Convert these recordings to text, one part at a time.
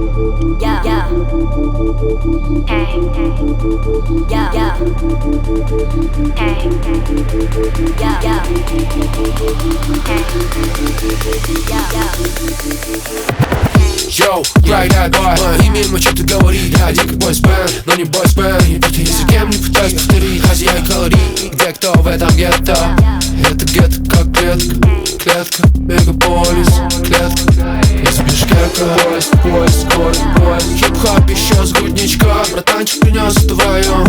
Yeah, yeah. Hey, hey. Yeah, yeah. Hey, hey. Yeah, yeah. Hey. Yeah, yeah. Йоу, right boy, мое имя ему что-то говорит. Я один как бойсбенд, но не бойсбенд. Не путай языком, не пытаюсь повторить. Хозяин калорий, где кто в этом гетто. Это гетто как клетка, клетка, мегаполис, клетка. Из Бишкека, поезд, поезд, скорость, поезд. Хип-хоп еще с грудничка. Братанчик принес вдвоем.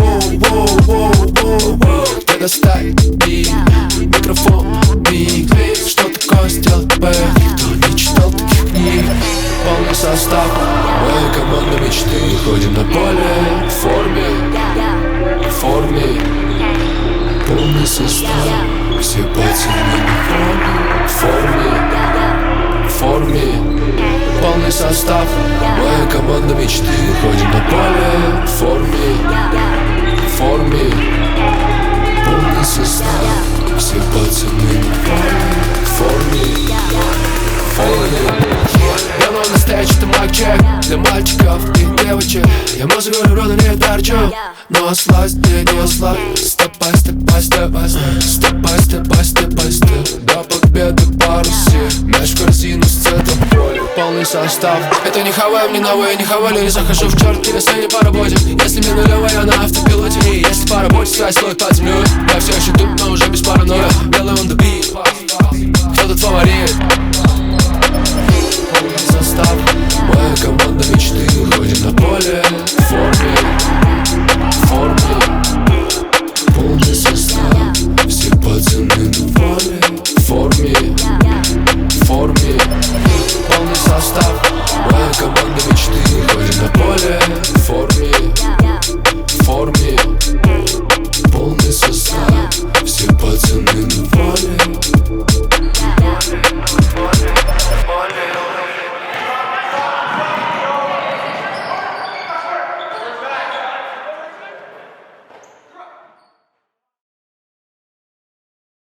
Где достать бит, микрофон, бит. Что такое сделать бэк? Никто не читал таких книг. Полный состав моей команды мечты. Ходим на поле в форме, в форме. Полный состав, все пацаны в форме, в форме. Полный состав моей команды мечты. Ходим на поле в форме, в форме. Полный состав, все пацаны в форме, в форме. Я на настоящий, ты майк-чек для мальчиков и девочек. Я музыку рода не торчу, но сласть мне не слаб. Степай, степай, степай, степай, степай, степай, степ. До победы парусе, мяч в корзину с цветом поля. Полный состав. Это не хавай, мне новое, не хавали. Не захожу в черт, если не по работе. Если мне нулевая, я на автопилоте. И если по работе, связь ловит под землей. Я все еще тут, но уже без паранойя. Белый on the beat. Кто тут фаворит? Полный состав